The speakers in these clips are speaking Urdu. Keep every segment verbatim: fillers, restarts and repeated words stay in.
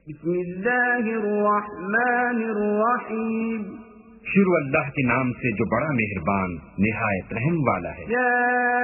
بسم اللہ الرحمن الرحیم، شروع اللہ کے نام سے جو بڑا مہربان نہایت رحم والا ہے۔ یا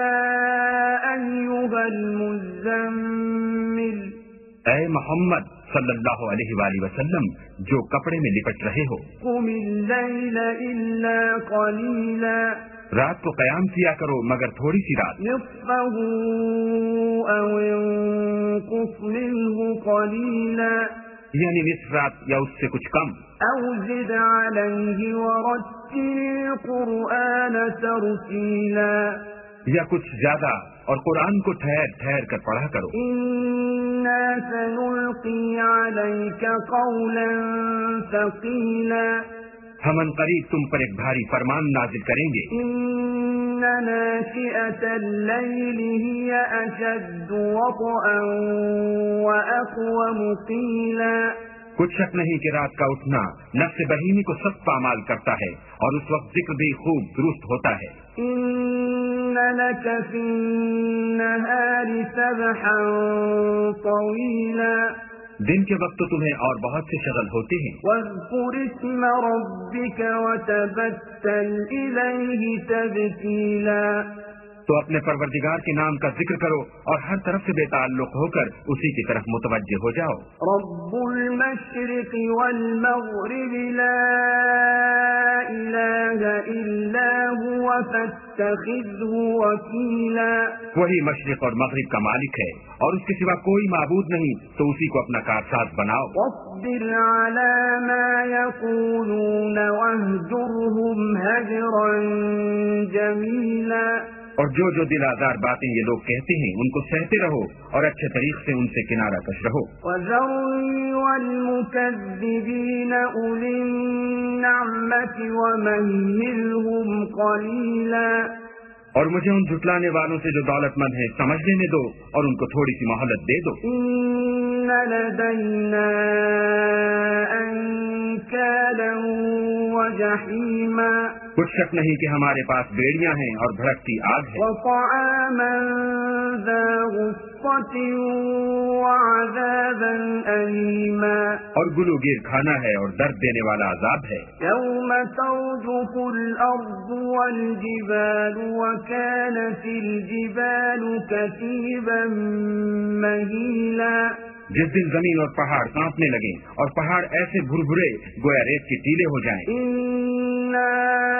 ایھا المزمل، اے محمد صلی اللہ علیہ وآلہ وسلم جو کپڑے میں لپٹ رہے ہو، قم اللیل الا قلیلا، رات کو قیام کیا کرو مگر تھوڑی سی رات، نصفہ او انقص منہ قلیلا، یعنی نصف رات یا اس سے کچھ کم، او زد علیہ ورتل القرآن ترتیلا، یا کچھ زیادہ اور قرآن کو ٹھہر ٹھہر کر پڑھا کرو۔ انا سنلقی علیک قولا ثقیلا، ہم ان قریب تم پر ایک بھاری فرمان نازل کریں گے۔ ان ناشئۃ اللیل ہی اشد وطئا واقوم قیلا، کچھ شک نہیں کہ رات کا اٹھنا نفس بہیمی کو سخت پامال کرتا ہے اور اس وقت ذکر بھی خوب درست ہوتا ہے۔ ان لک فی النہار سبحا طویلا، دن کے وقت تو تمہیں اور بہت سے شغل ہوتے ہیں۔ واذکر اسم ربک وتبتل الیہ تبتیلا، تو اپنے پروردگار کے نام کا ذکر کرو اور ہر طرف سے بے تعلق ہو کر اسی کی طرف متوجہ ہو جاؤ۔ رب المشرق والمغرب لا الہ الا هو فاتخذه وکیلا، وہی مشرق اور مغرب کا مالک ہے اور اس کے سوا کوئی معبود نہیں، تو اسی کو اپنا کارساز بناؤ۔ واصبر على ما يقولون واهجرهم هجرا جمیلا، اور جو جو دل آزار باتیں یہ لوگ کہتے ہیں ان کو سہتے رہو اور اچھے طریق سے ان سے کنارہ کش رہو۔ وَذَرْنِي وَالْمُكَذِّبِينَ أُولِي النَّعْمَةِ وَمَهِّلْهُمْ قَلِيلًا، اور مجھے ان جھٹلانے والوں سے جو دولت مند ہیں سمجھ لینے دو اور ان کو تھوڑی سی مہلت دے دو۔ إِنَّ لَدَيْنَا أَنكَالًا وَجَحِيمًا، کچھ شک نہیں کہ ہمارے پاس بیڑیاں ہیں اور بھڑکتی آگ ہے، وَطَعَامًا ذَا غُصَّةٍ وَعَذَابًا أَلِيمًا، اور گلو گیر کھانا ہے اور درد دینے والا عذاب ہے۔ يَوْمَ تَرْجُفُ الْأَرْضُ وَالْجِبَالُ وَكَانَتِ الْجِبَالُ كَثِيبًا مَهِيلًا، جس دن زمین اور پہاڑ کانپنے لگیں اور پہاڑ ایسے بھربھرے گویا ریت کے ٹیلے ہو جائیں۔ إِنَّا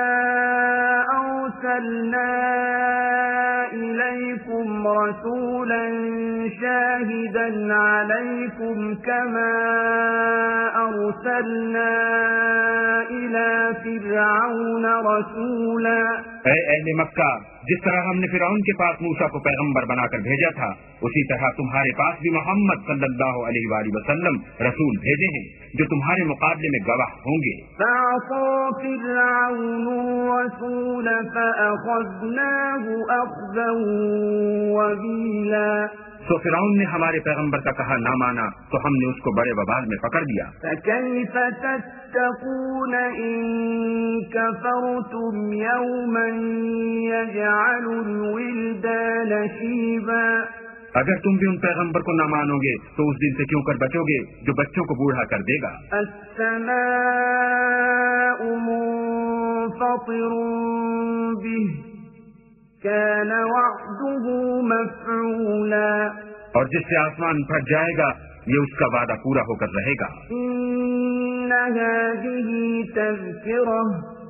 أَرْسَلْنَا إِلَيْكُمْ رَسُولًا شَاهِدًا عَلَيْكُمْ كَمَا أَرْسَلْنَا إِلَى فِرْعَوْنَ رَسُولًا، اے اہل مکہ، جس طرح ہم نے فرعون کے پاس موسیٰ کو پیغمبر بنا کر بھیجا تھا اسی طرح تمہارے پاس بھی محمد صلی اللہ علیہ وآلہ وسلم رسول بھیجے ہیں جو تمہارے مقابلے میں گواہ ہوں گے۔ فَعَصَىٰ فِرْعَوْنُ الرَّسُولَ فَأَخَذْنَاهُ أَخْذًا وَبِيلًا، تو فرعون نے ہمارے پیغمبر کا کہا نہ مانا تو ہم نے اس کو بڑے وبال میں پکڑ لیا۔ فَكَيْفَ تَتَّقُونَ إِن كَفَرْتُمْ يَوْمًا يَجْعَلُ الْوِلْدَانَ شِيبًا، اگر تم بھی ان پیغمبر کو نہ مانو گے تو اس دن سے کیوں کر بچو گے جو بچوں کو بوڑھا کر دے گا۔ السَّمَاءُ مُنفَطِرٌ بِهِ كَانَ وَعْدُهُ مَفْعُولًا، اور جس سے آسمان پھٹ جائے گا یہ اس کا وعدہ پورا ہو کر رہے گا۔ إِنَّ هَٰذِهِ تَذْكِرَةٌ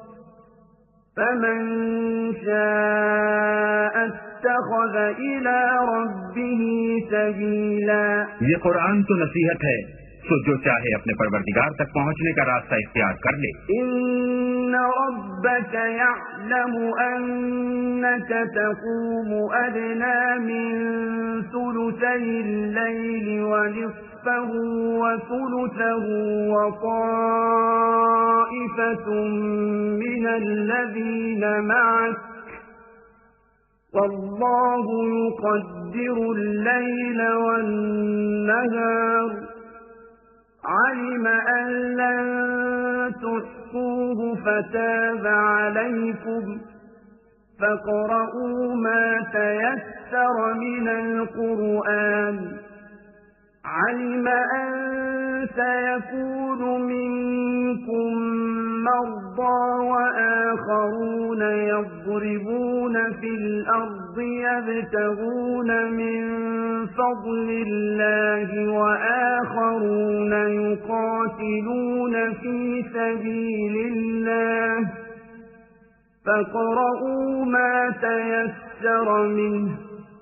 فَمَن شَاءَ اتَّخَذَ إِلَىٰ رَبِّهِ سَبِيلًا، یہ قرآن تو نصیحت ہے، سو جو چاہے اپنے پروردگار تک پہنچنے کا راستہ اختیار کر لے۔ إِنَّ رَبَّكَ يَعْلَمُ أَنَّكَ تَقُومُ أَدْنَىٰ مِن ثُلُثَيِ اللَّيْلِ وَنِصْفَهُ وَثُلُثَهُ وَطَائِفَةٌ مِّنَ الَّذِينَ مَعَكَ، وَاللَّهُ يُقَدِّرُ اللَّيْلَ وَالنَّهَارَ، عَلِمَ أَن لَّن تُحْصُوهُ فَتَابَ عَلَيْكُمْ، فَاقْرَءُوا مَا تَيَسَّرَ مِنَ الْقُرْآنِ، عَلِمَ أَن سيكون منكم مرضى وآخرون يضربون في الأرض يبتغون من فضل الله وآخرون يقاتلون في سبيل الله فاقرؤوا ما تيسر منه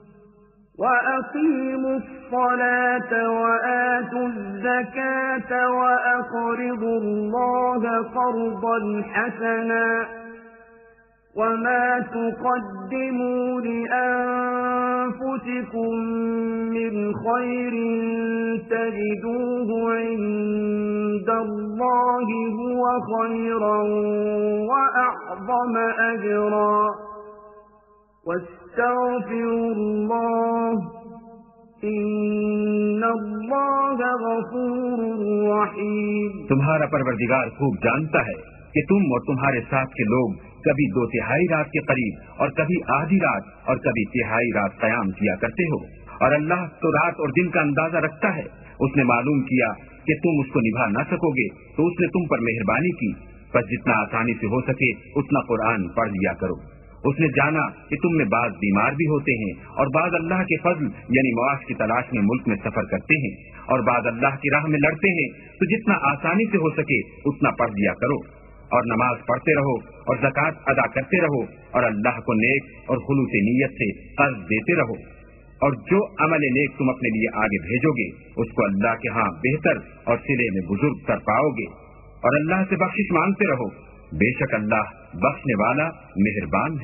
وأقيموا الصلاة وآتوا الزكاة وأقرضوا الله قرضا حسنا وما تقدموا لأنفسكم من خير تجدوه عند الله هو خيرا وأعظم أجرا واستغفروا الله ان اللہ غفور رحیم۔ تمہارا پروردگار خوب جانتا ہے کہ تم اور تمہارے ساتھ کے لوگ کبھی دو تہائی رات کے قریب اور کبھی آدھی رات اور کبھی تہائی رات قیام کیا کرتے ہو، اور اللہ تو رات اور دن کا اندازہ رکھتا ہے۔ اس نے معلوم کیا کہ تم اس کو نبھا نہ سکو گے تو اس نے تم پر مہربانی کی، بس جتنا آسانی سے ہو سکے اتنا قرآن پڑھ لیا کرو۔ اس نے جانا کہ تم میں بعض بیمار بھی ہوتے ہیں اور بعض اللہ کے فضل یعنی معاش کی تلاش میں ملک میں سفر کرتے ہیں اور بعض اللہ کی راہ میں لڑتے ہیں، تو جتنا آسانی سے ہو سکے اتنا پڑھ لیا کرو، اور نماز پڑھتے رہو اور زکوٰۃ ادا کرتے رہو، اور اللہ کو نیک اور خلوص نیت سے قرض دیتے رہو، اور جو عمل نیک تم اپنے لیے آگے بھیجو گے اس کو اللہ کے ہاں بہتر اور صلے میں بزرگ کر پاؤ گے، اور اللہ سے بخشش مانگتے رہو، بے شک اللہ بخشنے والا مہربان ہے۔